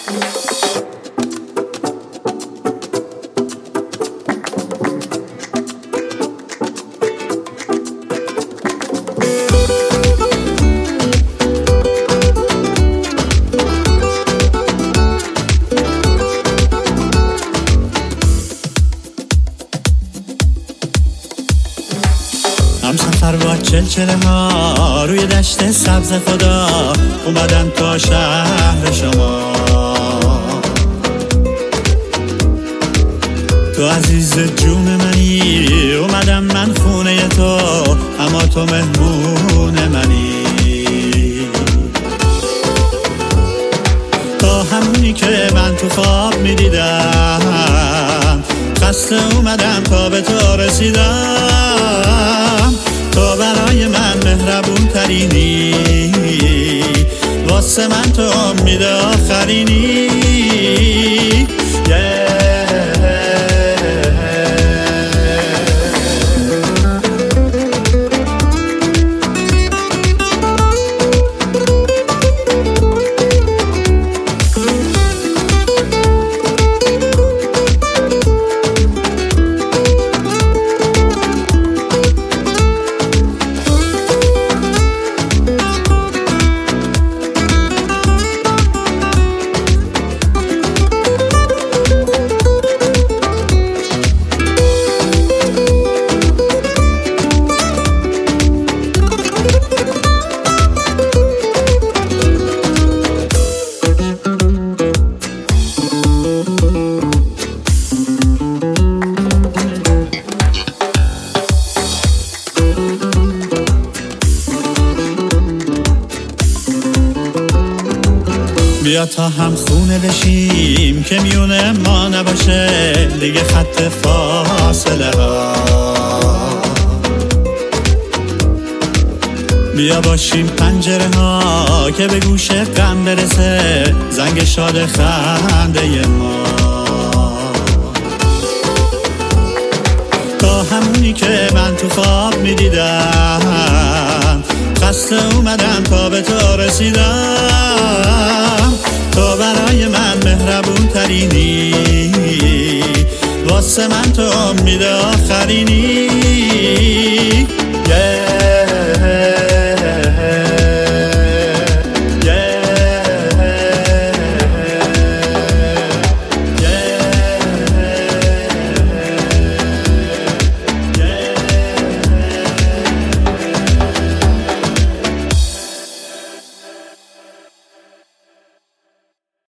هم سفر با چلچله ها روی دشت سبز خدا، اومدم تا شهر شما. تو عزیز جون منی، اومدم من خونه تو، اما تو مهمون منی. تا همونی که من تو خواب میدیدم، خسته اومدم تا به تو رسیدم. تو برای من مهربون ترینی، واسه من تو امید آخرینی. بیا تا هم خونه بشیم که میونه ما نباشه دیگه خط فاصله ها. بیا باشیم پنجره ها که به گوش غم برسه زنگ شاد خنده ما. تا همونی که من تو خواب میدیدم، خسته اومدم تا به تو رسیدم. تو برای من مهربون ترینی، واسه من تو امید آخرینی.